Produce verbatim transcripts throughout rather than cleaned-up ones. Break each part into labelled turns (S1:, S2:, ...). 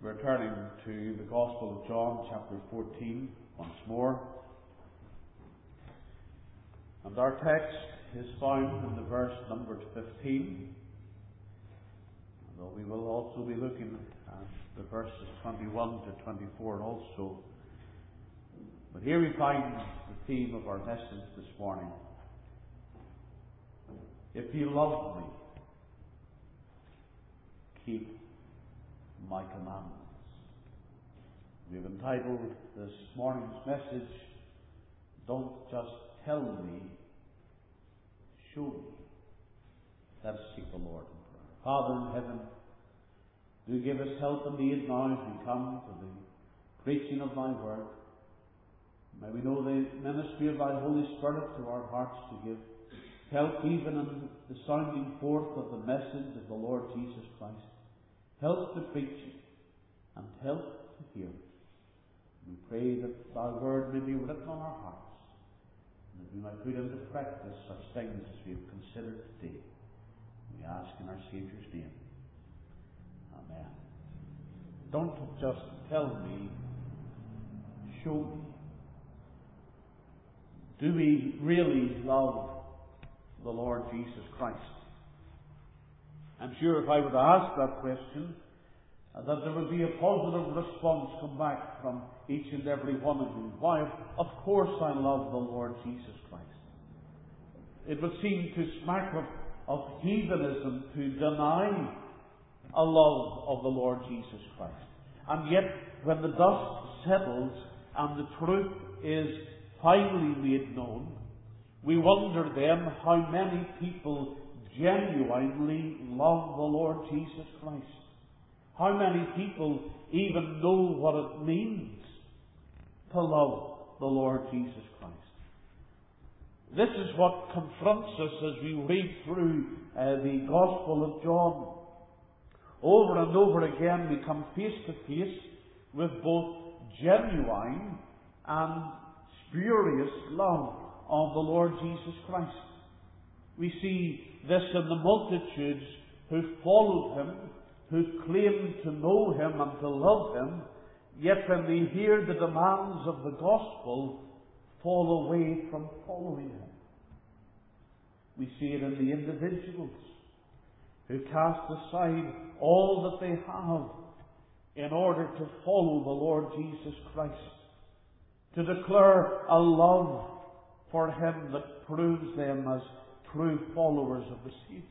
S1: We're turning to the Gospel of John, chapter fourteen, once more. And our text is found in the verse numbered fifteen. Although we will also be looking at the verses twenty-one to twenty-four also. But here we find the theme of our message this morning. If you love me, keep my commandments. We've entitled this morning's message, Don't Just Tell Me, Show Me. Let us seek the Lord in prayer. Father in heaven, do give us help and aid now as we come to the preaching of thy word. May we know the ministry of thy Holy Spirit to our hearts to give help even in the sounding forth of the message of the Lord Jesus Christ. Help to preach it and help to hear it. We pray that thy word may be written on our hearts and that we might put into practice such things as we have considered today. We ask in our Saviour's name. Amen. Don't just tell me, show me. Do we really love the Lord Jesus Christ? I'm sure if I were to ask that question, uh, that there would be a positive response come back from each and every one of you. Why, of course I love the Lord Jesus Christ. It would seem to smack of, of heathenism to deny a love of the Lord Jesus Christ. And yet, when the dust settles and the truth is finally made known, we wonder then how many people genuinely love the Lord Jesus Christ. How many people even know what it means to love the Lord Jesus Christ. This is what confronts us as we read through uh, the Gospel of John. Over and over again we come face to face with both genuine and spurious love of the Lord Jesus Christ. We see this in the multitudes who followed him, who claimed to know him and to love him, yet when they hear the demands of the gospel, fall away from following him. We see it in the individuals who cast aside all that they have in order to follow the Lord Jesus Christ, to declare a love for him that proves them as true followers of the Saviour.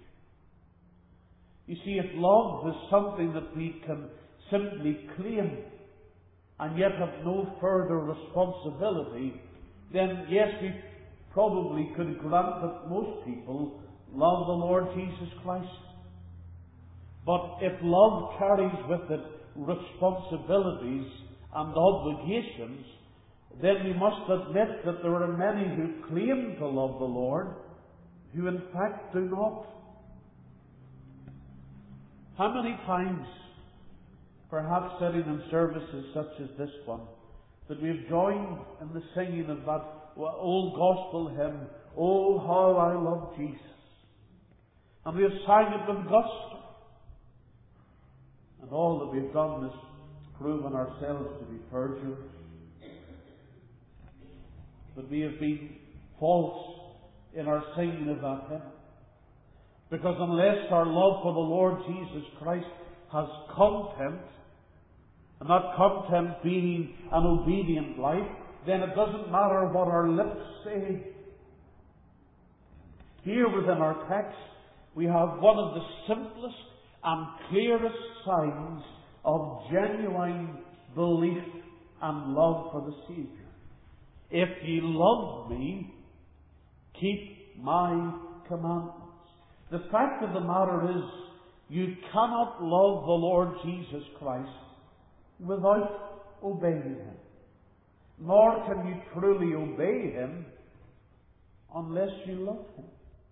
S1: You see, if love is something that we can simply claim and yet have no further responsibility, then yes, we probably could grant that most people love the Lord Jesus Christ. But if love carries with it responsibilities and obligations, then we must admit that there are many who claim to love the Lord who in fact do not. How many times, perhaps sitting in services such as this one, that we have joined in the singing of that old gospel hymn, "Oh, how I love Jesus," and we have sang it with gusto, and all that we have done is proven ourselves to be perjurers, that we have been false in our singing of that hymn. Because unless our love for the Lord Jesus Christ has content, and that content being an obedient life, then it doesn't matter what our lips say. Here within our text, we have one of the simplest and clearest signs of genuine belief and love for the Saviour. If ye love me, keep my commandments. The fact of the matter is, you cannot love the Lord Jesus Christ without obeying him. Nor can you truly obey him unless you love him.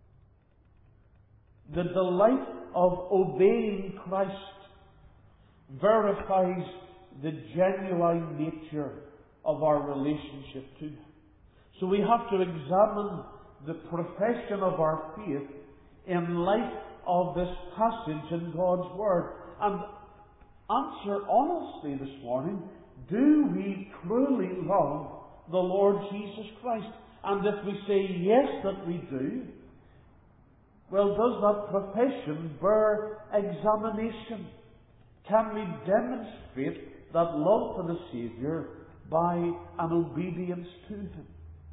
S1: The delight of obeying Christ verifies the genuine nature of our relationship to him. So we have to examine the profession of our faith in light of this passage in God's Word. And answer honestly this morning, do we truly love the Lord Jesus Christ? And if we say yes that we do, well, does that profession bear examination? Can we demonstrate that love for the Saviour by an obedience to Him?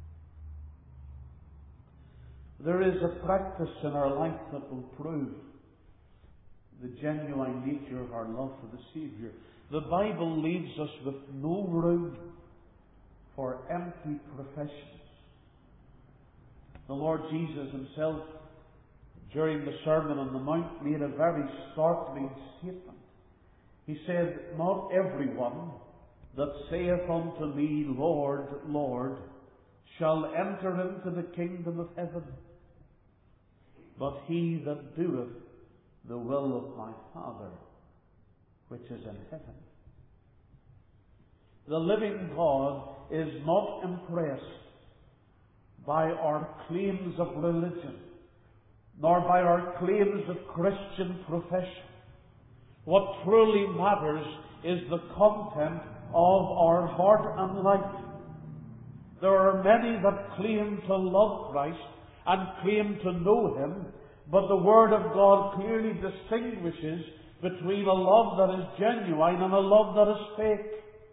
S1: There is a practice in our life that will prove the genuine nature of our love for the Saviour. The Bible leaves us with no room for empty professions. The Lord Jesus Himself, during the Sermon on the Mount, made a very startling statement. He said, "Not everyone that saith unto me, Lord, Lord, shall enter into the kingdom of heaven, but he that doeth the will of my Father which is in heaven." The living God is not impressed by our claims of religion, nor by our claims of Christian profession. What truly matters is the content of our heart and life. There are many that claim to love Christ and claim to know Him, but the Word of God clearly distinguishes between a love that is genuine and a love that is fake.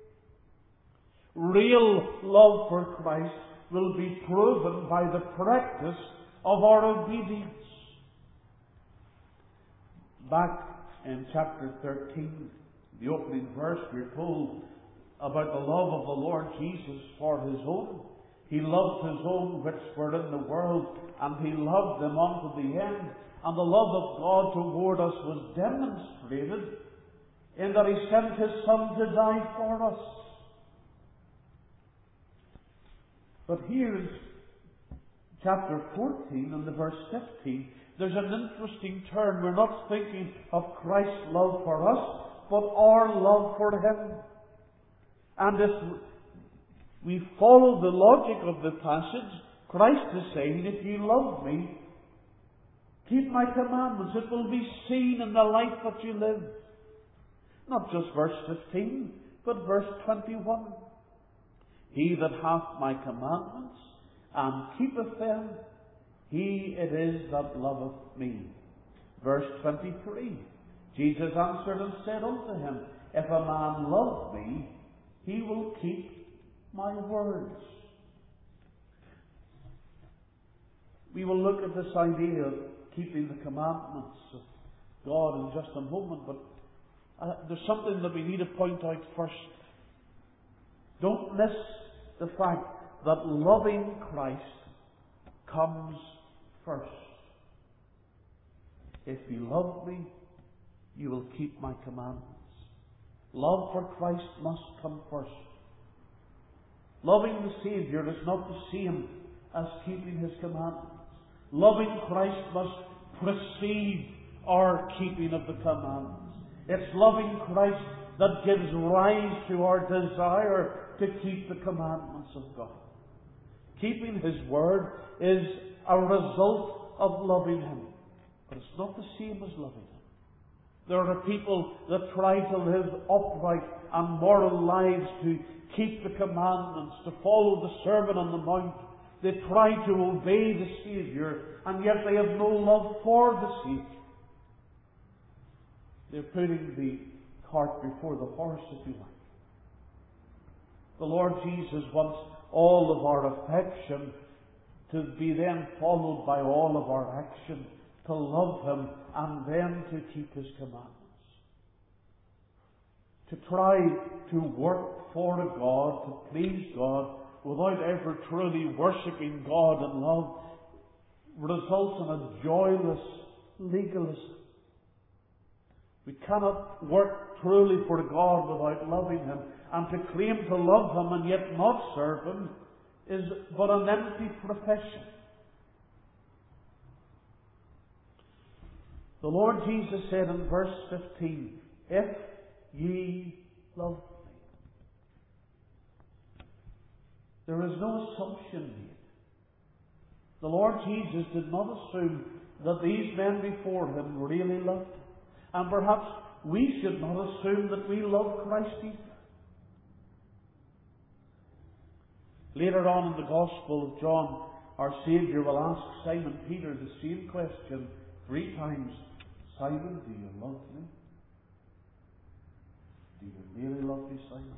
S1: Real love for Christ will be proven by the practice of our obedience. Back in chapter thirteen, the opening verse, we're told about the love of the Lord Jesus for His own. He loved His own which were in the world, and He loved them unto the end. And the love of God toward us was demonstrated in that He sent His Son to die for us. But here in chapter fourteen and the verse fifteen, there's an interesting turn. We're not thinking of Christ's love for us, but our love for Him. And if we follow the logic of the passage, Christ is saying, if you love me, keep my commandments. It will be seen in the life that you live. Not just verse fifteen, but verse twenty-one. He that hath my commandments and keepeth them, he it is that loveth me. Verse twenty-three. Jesus answered and said unto him, If a man love me, he will keep my words. We will look at this idea of keeping the commandments of God in just a moment, but uh, there's something that we need to point out first. Don't miss the fact that loving Christ comes first. If you love me, you will keep my commandments. Love for Christ must come first. Loving the Saviour is not the same as keeping His commandments. Loving Christ must precede our keeping of the commandments. It's loving Christ that gives rise to our desire to keep the commandments of God. Keeping His Word is a result of loving Him, but it's not the same as loving Him. There are people that try to live upright and moral lives to keep the commandments, to follow the Sermon on the Mount. They try to obey the Saviour, and yet they have no love for the Saviour. They're putting the cart before the horse, if you like. The Lord Jesus wants all of our affection to be then followed by all of our action, to love Him and then to keep His commandments. To try to work for God, to please God, without ever truly worshipping God in love, results in a joyless legalism. We cannot work truly for God without loving Him, and to claim to love Him and yet not serve Him is but an empty profession. The Lord Jesus said in verse fifteen, If ye love me. There is no assumption made. The Lord Jesus did not assume that these men before Him really loved Him. And perhaps we should not assume that we love Christ either. Later on in the Gospel of John, our Saviour will ask Simon Peter the same question three times. Simon, do you love me? Do you really love me, Simon?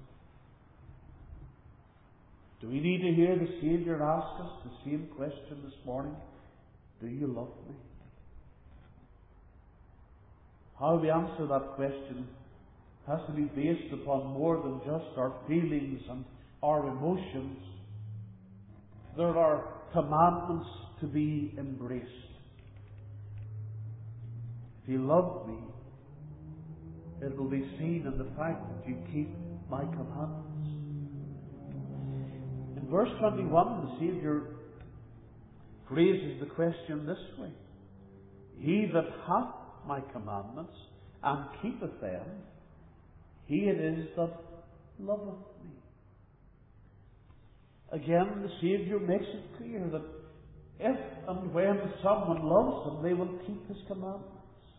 S1: Do we need to hear the Saviour ask us the same question this morning? Do you love me? How we answer that question has to be based upon more than just our feelings and our emotions. There are commandments to be embraced. If you love me, it will be seen in the fact that you keep my commandments. In verse twenty-one, the Saviour phrases the question this way: He that hath my commandments and keepeth them, he it is that loveth me. Again, the Saviour makes it clear that if and when someone loves Him, they will keep His commandments.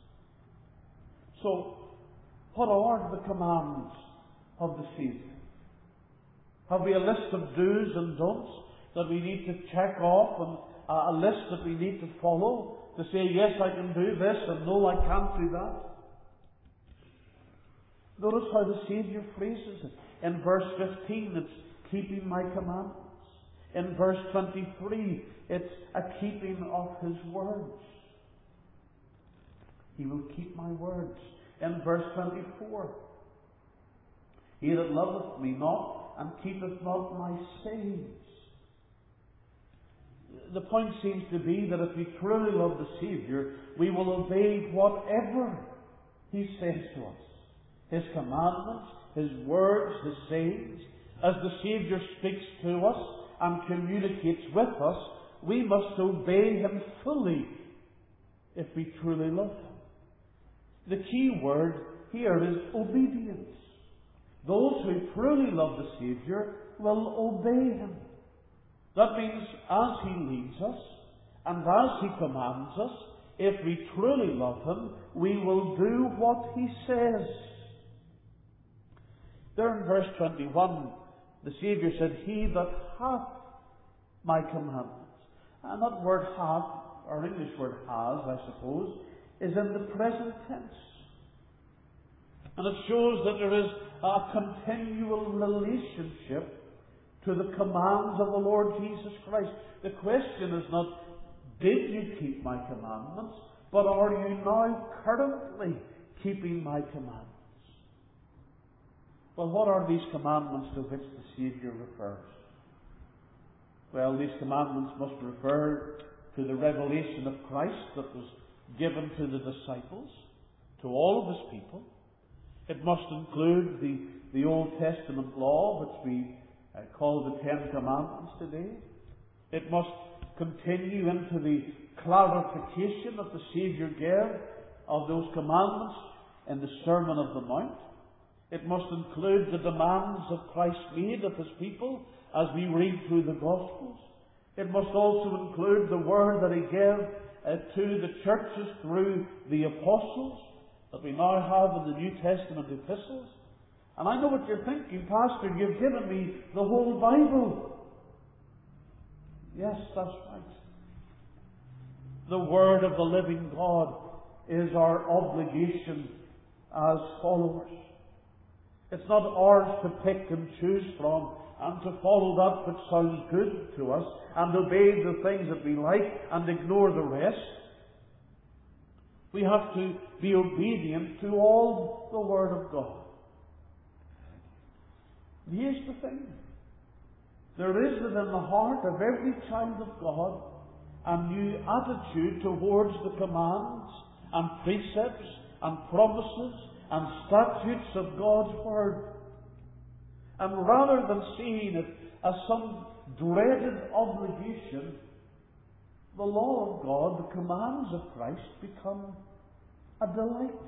S1: So, what are the commands of the Saviour? Have we a list of do's and don'ts that we need to check off, and a list that we need to follow to say, yes, I can do this, and no, I can't do that? Notice how the Saviour phrases it. In verse fifteen, it's keeping my commandments. In verse twenty-three, it's a keeping of His words. He will keep my words. In verse twenty-four, He that loveth me not and keepeth not my sayings. The point seems to be that if we truly love the Saviour, we will obey whatever He says to us. His commandments, His words, His sayings. As the Saviour speaks to us and communicates with us, we must obey Him fully if we truly love Him. The key word here is obedience. Those who truly love the Saviour will obey Him. That means as He leads us and as He commands us, if we truly love Him, we will do what He says. There in verse twenty-one, the Saviour said, He that hath my commandments. And that word hath, or English word has, I suppose, is in the present tense. And it shows that there is a continual relationship to the commands of the Lord Jesus Christ. The question is not, did you keep my commandments? But are you now currently keeping my commandments? Well, what are these commandments to which the Saviour refers? Well, these commandments must refer to the revelation of Christ that was given to the disciples, to all of His people. It must include the, the Old Testament law, which we uh, call the Ten Commandments today. It must continue into the clarification that the Saviour gave of those commandments in the Sermon of the Mount. It must include the demands that Christ made of His people as we read through the Gospels. It must also include the word that He gave uh, to the churches through the Apostles that we now have in the New Testament epistles. And I know what you're thinking, Pastor, you've given me the whole Bible. Yes, that's right. The Word of the living God is our obligation as followers. It's not ours to pick and choose from and to follow that which sounds good to us and obey the things that we like and ignore the rest. We have to be obedient to all the Word of God. And here's the thing. There is within the heart of every child of God a new attitude towards the commands and precepts and promises and statutes of God's Word. And rather than seeing it as some dreaded obligation, the law of God, the commands of Christ, become a delight.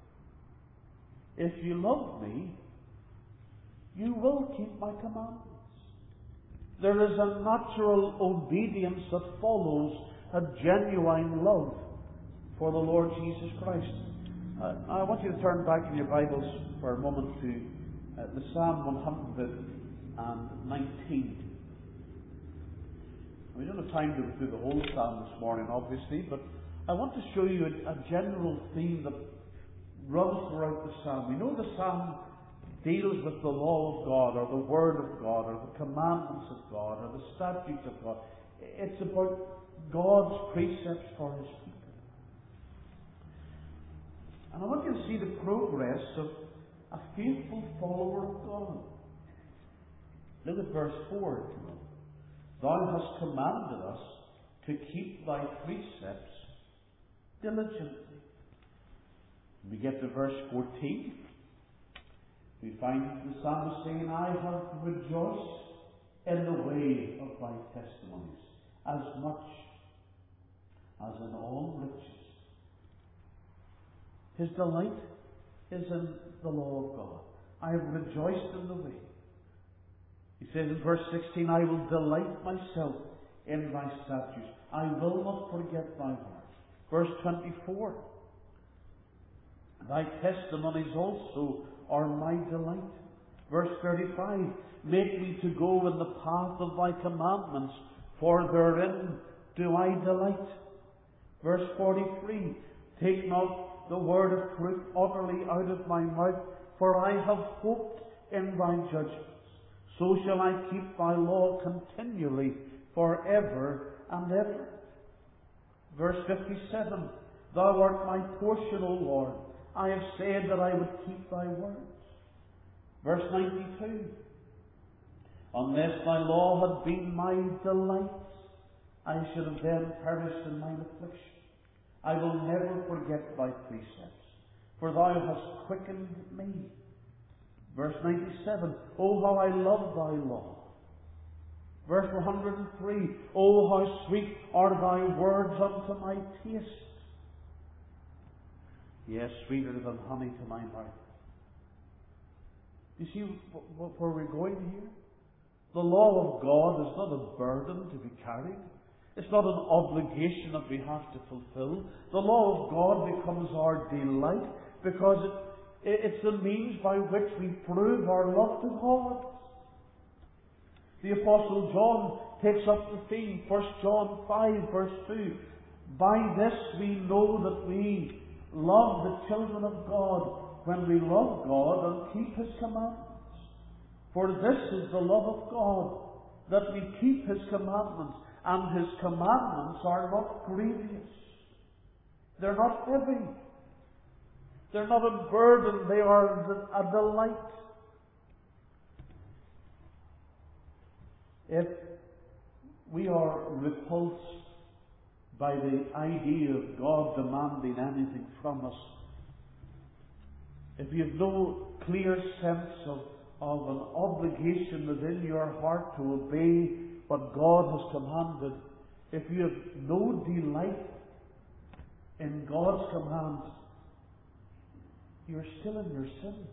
S1: If you love me, you will keep my commandments. There is a natural obedience that follows a genuine love for the Lord Jesus Christ. Uh, I want you to turn back in your Bibles for a moment to uh, the Psalm one hundred nineteen. We don't have time to go through the whole Psalm this morning, obviously, but I want to show you a, a general theme that runs throughout the Psalm. We know the Psalm deals with the law of God, or the Word of God, or the commandments of God, or the statutes of God. It's about God's precepts for His people. And I want you to see the progress of a faithful follower of God. Look at verse four. Thou hast commanded us to keep thy precepts diligently. We get to verse fourteen. We find the psalmist saying, I have rejoiced in the way of thy testimonies, as much as in all riches. His delight is in the law of God. I have rejoiced in the way. He says in verse sixteen, I will delight myself in thy statutes. I will not forget thy word. Verse twenty-four, thy testimonies also are my delight. Verse thirty-five, make me to go in the path of thy commandments, for therein do I delight. Verse forty-three, take not the word of truth utterly out of my mouth, for I have hoped in thy judgments. So shall I keep thy law continually for ever and ever. Verse fifty-seven, thou art my portion, O Lord. I have said that I would keep thy words. Verse ninety-two, unless thy law had been my delight, I should have then perished in mine affliction. I will never forget thy precepts, for thou hast quickened me. Verse ninety-seven, oh, how I love thy law. Verse one hundred three, oh, how sweet are thy words unto my taste. Yes, sweeter than honey to my mouth. You see where we're going here? The law of God is not a burden to be carried. It's not an obligation that we have to fulfill. The law of God becomes our delight because it, it's the means by which we prove our love to God. The Apostle John takes up the theme, First John five verse two. By this we know that we love the children of God, when we love God and keep His commandments. For this is the love of God, that we keep His commandments. And His commandments are not grievous. They're not heavy. They're not a burden. They are a delight. If we are repulsed by the idea of God demanding anything from us, if you have no clear sense of, of an obligation within your heart to obey what God has commanded, if you have no delight in God's command, you're still in your sins.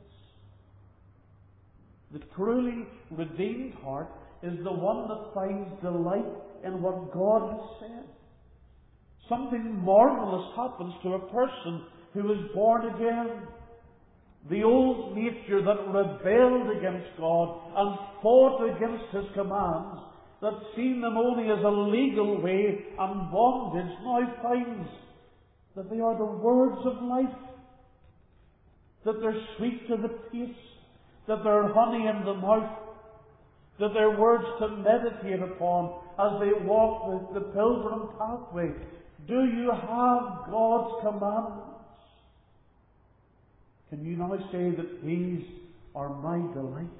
S1: The truly redeemed heart is the one that finds delight in what God has said. Something marvelous happens to a person who is born again. The old nature that rebelled against God and fought against His commands, that seen them only as a legal way and bondage, now finds that they are the words of life, that they're sweet to the taste, that they're honey in the mouth, that they're words to meditate upon as they walk the, the pilgrim pathway. Do you have God's commandments? Can you now say that these are my delight?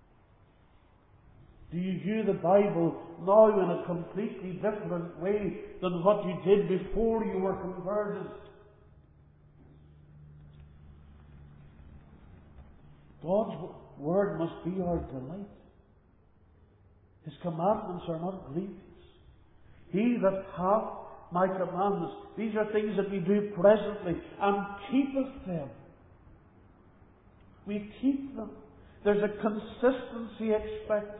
S1: Do you view the Bible now in a completely different way than what you did before you were converted? God's Word must be our delight. His commandments are not grievous. He that hath my commandments, these are things that we do presently, and keepeth them. We keep them. There's a consistency expected.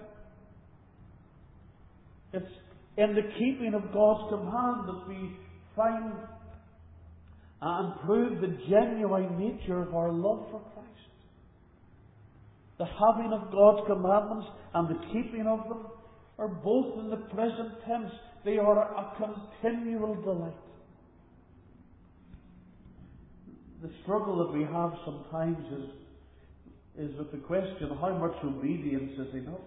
S1: It's in the keeping of God's command that we find and prove the genuine nature of our love for Christ. The having of God's commandments and the keeping of them are both in the present tense. They are a continual delight. The struggle that we have sometimes is, is with the question, how much obedience is enough?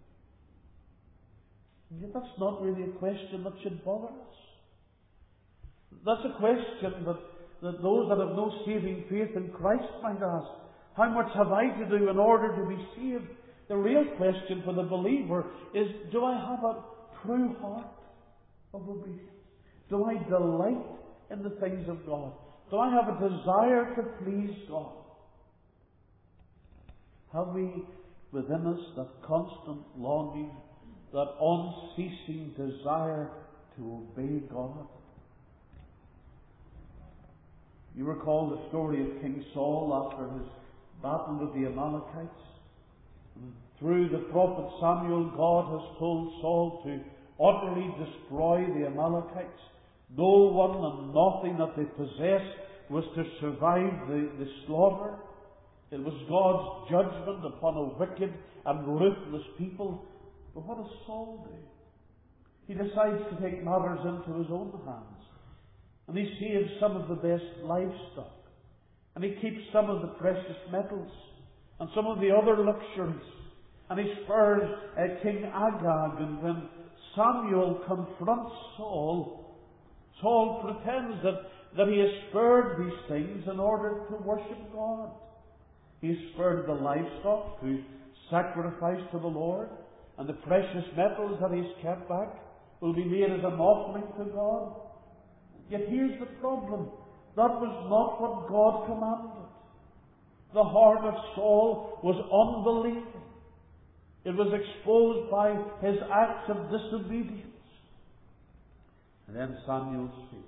S1: And yet that's not really a question that should bother us. That's a question that, that those that have no saving faith in Christ might ask. How much have I to do in order to be saved? The real question for the believer is, do I have a true heart of obedience? Do I delight in the things of God? Do I have a desire to please God? Have we within us that constant longing, that unceasing desire to obey God? You recall the story of King Saul after his battle with the Amalekites. And through the prophet Samuel, God has told Saul to utterly destroy the Amalekites. No one and nothing that they possessed was to survive the, the slaughter. It was God's judgment upon a wicked and ruthless people. But what does Saul do? He decides to take matters into his own hands. And he saves some of the best livestock. And he keeps some of the precious metals. And some of the other luxuries. And he spurs uh, King Agag. And when Samuel confronts Saul, Saul pretends that, that he has spared these things in order to worship God. He has spared the livestock to sacrifice to the Lord. And the precious metals that he has kept back will be made as an offering to God. Yet here's the problem. That was not what God commanded. The heart of Saul was unbelieving. It was exposed by his acts of disobedience. And then Samuel speaks.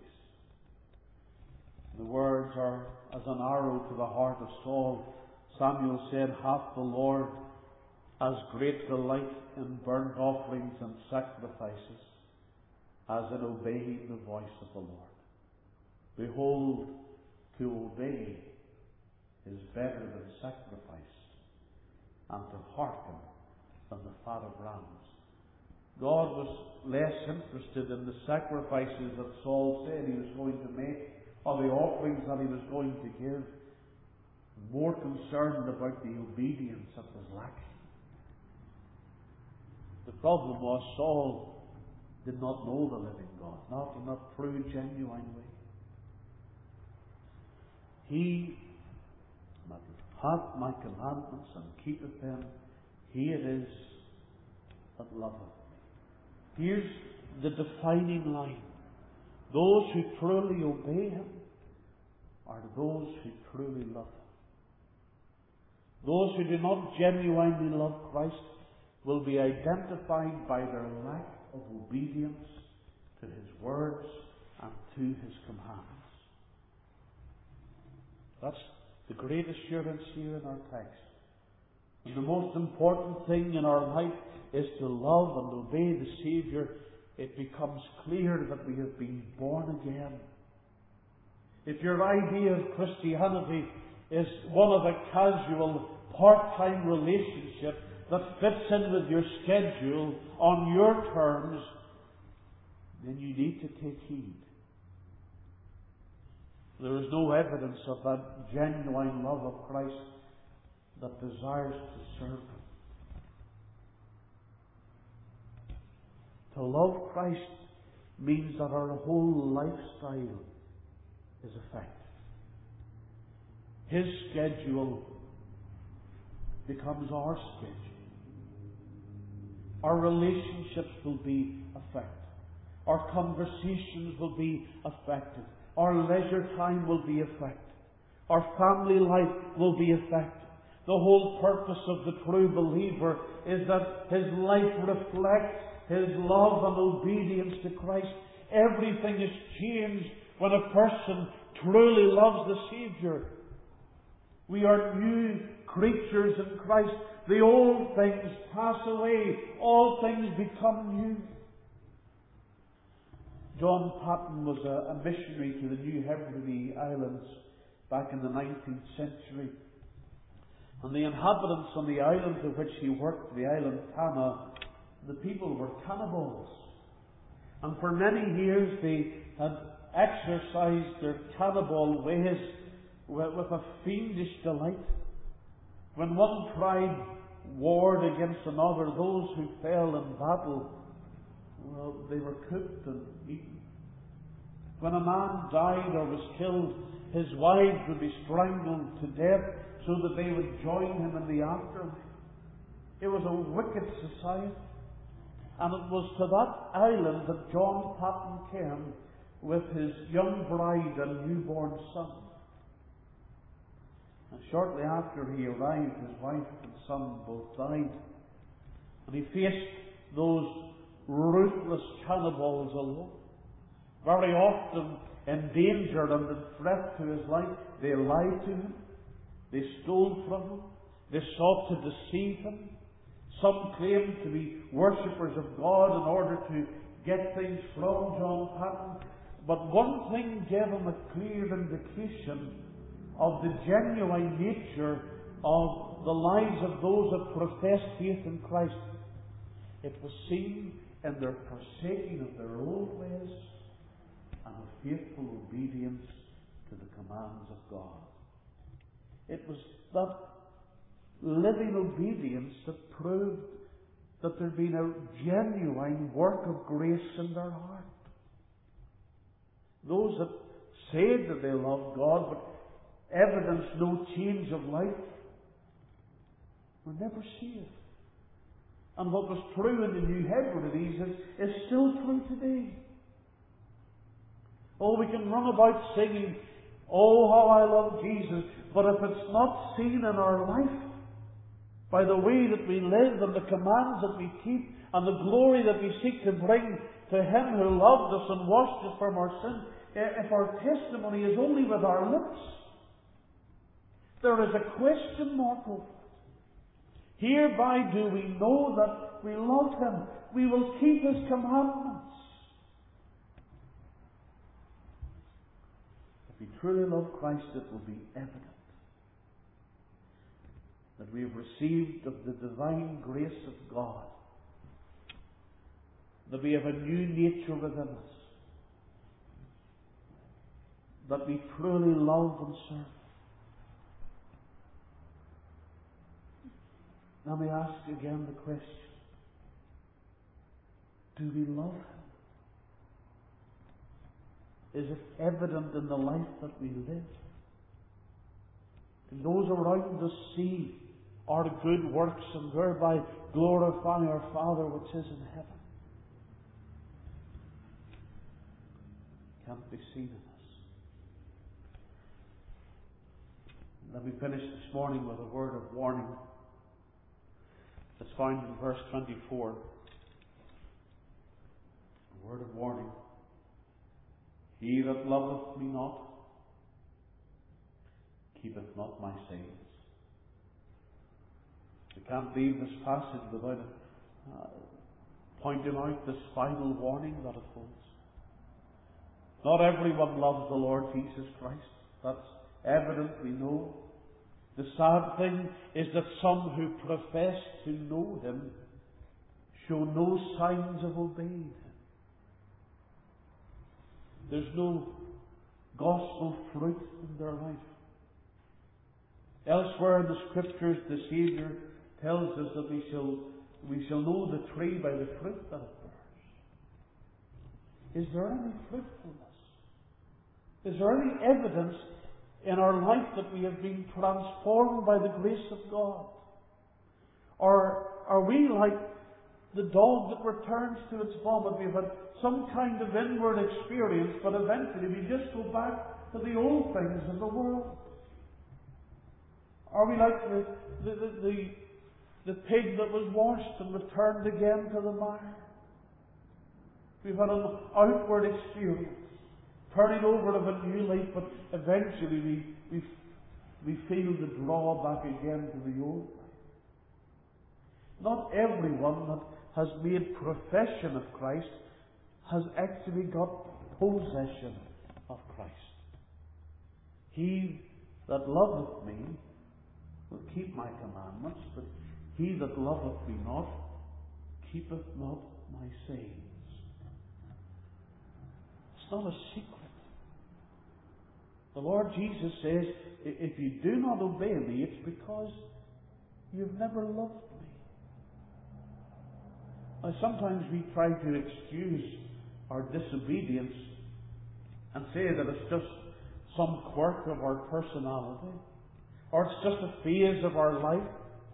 S1: The words are as an arrow to the heart of Saul. Samuel said, "Hath the Lord as great delight in burnt offerings and sacrifices as in obeying the voice of the Lord? Behold, to obey is better than sacrifice, and to hearken than the fat of rams." God was less interested in the sacrifices that Saul said he was going to make, or the offerings that he was going to give, more concerned about the obedience that was lacking. The problem was Saul did not know the living God, not in that true, genuine way. He that hath my commandments and keepeth them, he it is that loveth me. Here's the defining line. Those who truly obey him are those who truly love him. Those who do not genuinely love Christ will be identified by their lack of obedience to his words and to his commands. That's the great assurance here in our text. And the most important thing in our life is to love and obey the Saviour. It becomes clear that we have been born again. If your idea of Christianity is one of a casual, part-time relationship that fits in with your schedule on your terms, then you need to take heed. There is no evidence of that genuine love of Christ that desires to serve him. To love Christ means that our whole lifestyle is affected. His schedule becomes our schedule. Our relationships will be affected. Our conversations will be affected. Our leisure time will be affected. Our family life will be affected. The whole purpose of the true believer is that his life reflects his love and obedience to Christ. Everything is changed when a person truly loves the Saviour. We are new creatures in Christ. The old things pass away. All things become new. John Paton was a, a missionary to the New Hebrides Islands back in the nineteenth century. And the inhabitants on the island of which he worked, the island Tana, the people were cannibals. And for many years they had exercised their cannibal ways with, with a fiendish delight. When one tribe warred against another, those who fell in battle, well, they were cooked and eaten. When a man died or was killed, his wives would be strangled to death so that they would join him in the afterlife. It was a wicked society. And it was to that island that John Paton came with his young bride and newborn son. And shortly after he arrived, his wife and son both died. And he faced those ruthless cannibals alone. Very often in danger and in threat to his life, they lied to him. They stole from him. They sought to deceive him. Some claimed to be worshippers of God in order to get things from John Paton. But one thing gave him a clear indication of the genuine nature of the lives of those that professed faith in Christ. It was seen in their forsaking of their old ways and of faithful obedience to the commands of God. It was that living obedience that proved that there had been a genuine work of grace in their heart. Those that said that they loved God but evidenced no change of life were never saved. And what was true in the New Hebrides is, is still true today. Oh, we can run about singing, "Oh, how I love Jesus," but if it's not seen in our life, by the way that we live and the commands that we keep and the glory that we seek to bring to Him who loved us and washed us from our sin, if our testimony is only with our lips, there is a question mark over it. Hereby do we know that we love Him. We will keep His commandments. If we truly love Christ, it will be evident that we have received of the divine grace of God, that we have a new nature within us, that we truly love and serve. Let me ask again the question, do we love Him? Is it evident in the life that we live? Can those around us see our good works and thereby glorify our Father which is in heaven? Can't be seen in us. Let me finish this morning with a word of warning. It's found in verse twenty-four. A word of warning. He that loveth me not, keepeth not my sayings. We can't leave this passage without uh, pointing out this final warning that it holds. Not everyone loves the Lord Jesus Christ. That's evident, we know. The sad thing is that some who profess to know Him show no signs of obeying Him. There's no gospel fruit in their life. Elsewhere in the Scriptures, the Saviour tells us that we shall, we shall know the tree by the fruit that it bears. Is there any fruitfulness? Is there any evidence in our life that we have been transformed by the grace of God? Or are we like the dog that returns to its vomit? We've had some kind of inward experience, but eventually we just go back to the old things of the world. Are we like the, the, the, the, the pig that was washed and returned again to the mire? We've had an outward experience, turning over of a new life, but eventually we, we, we feel the drawback again to the old life. Not everyone that has made profession of Christ has actually got possession of Christ. He that loveth me will keep my commandments, but he that loveth me not keepeth not my sayings. It's not a secret. The Lord Jesus says, if you do not obey me, it's because you've never loved me. Now, sometimes we try to excuse our disobedience and say that it's just some quirk of our personality, or it's just a phase of our life.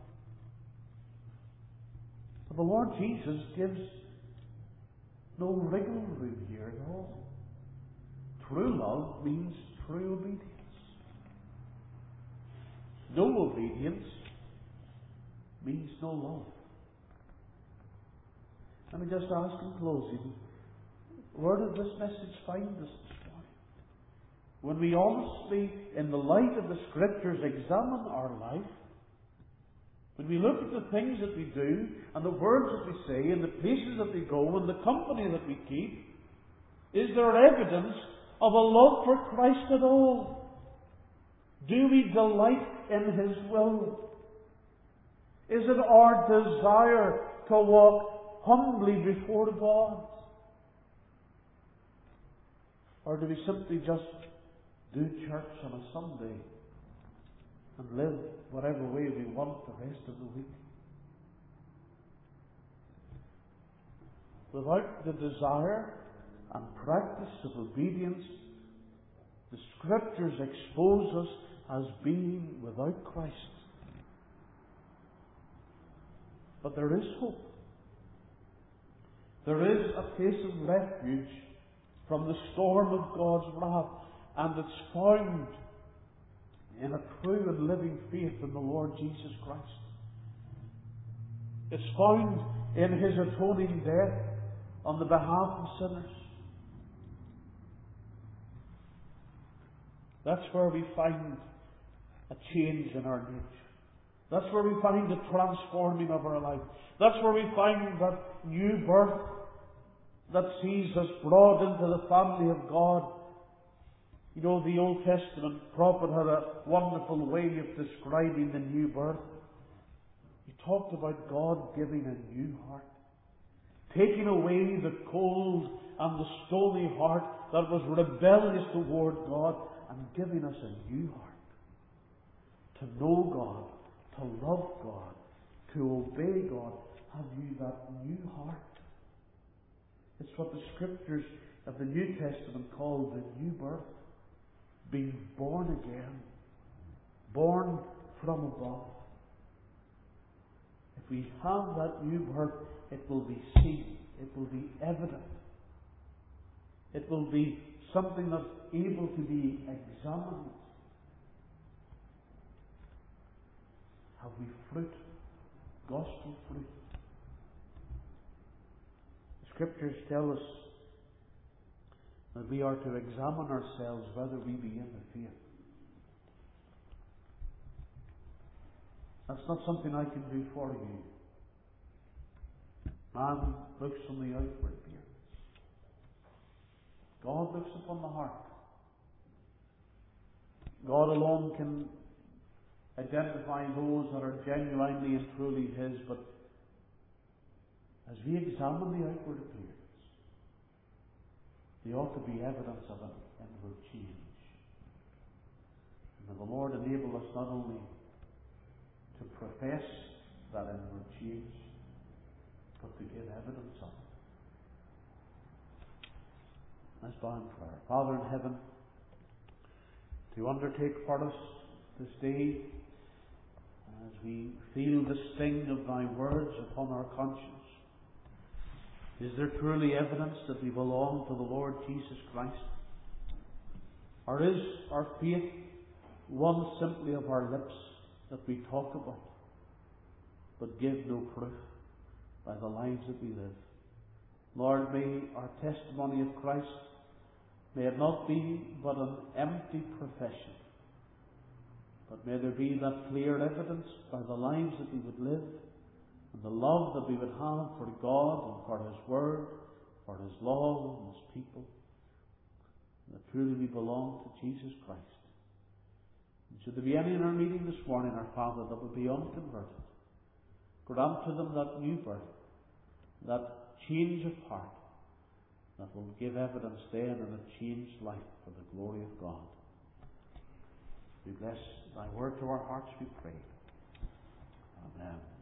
S1: But the Lord Jesus gives no wriggle room here at all. True love means true obedience. No obedience means no love. Let me just ask in closing, where did this message find us this morning? When we honestly, in the light of the Scriptures, examine our life, when we look at the things that we do, and the words that we say, and the places that we go, and the company that we keep, is there evidence of a love for Christ at all? Do we delight in His will? Is it our desire to walk humbly before God? Or do we simply just do church on a Sunday and live whatever way we want the rest of the week? Without the desire and practice of obedience, the Scriptures expose us as being without Christ. But there is hope. There is a place of refuge from the storm of God's wrath, and it's found in a true and living faith in the Lord Jesus Christ. It's found in His atoning death on the behalf of sinners. That's where we find a change in our nature. That's where we find the transforming of our life. That's where we find that new birth that sees us brought into the family of God. You know, the Old Testament prophet had a wonderful way of describing the new birth. He talked about God giving a new heart, taking away the cold and the stony heart that was rebellious toward God, and giving us a new heart to know God, to love God, to obey God. Have you that new heart? It's what the Scriptures of the New Testament call the new birth. Being born again. Born from above. If we have that new birth, it will be seen. It will be evident. It will be something that's able to be examined. Have we fruit? Gospel fruit? The Scriptures tell us that we are to examine ourselves whether we be in the faith. That's not something I can do for you. Man looks on the outward appearance. God looks upon the heart. God alone can identify those that are genuinely and truly His, but as we examine the outward appearance, there ought to be evidence of an inward change. And may the Lord enable us not only to profess that inward change, but to give evidence of it. Let's bow in prayer. Father in heaven, to undertake for us this day, as we feel the sting of Thy words upon our conscience, is there truly evidence that we belong to the Lord Jesus Christ? Or is our faith one simply of our lips that we talk about, but give no proof by the lives that we live? Lord, may our testimony of Christ, may it not be but an empty profession, but may there be that clear evidence by the lives that we would live, and the love that we would have for God and for His Word, for His law and His people. that truly we belong to Jesus Christ. And should there be any in our meeting this morning, our Father, that will be unconverted, grant to them that new birth, that change of heart, that will give evidence then in a changed life for the glory of God. We bless thy word to our hearts, we pray. Amen.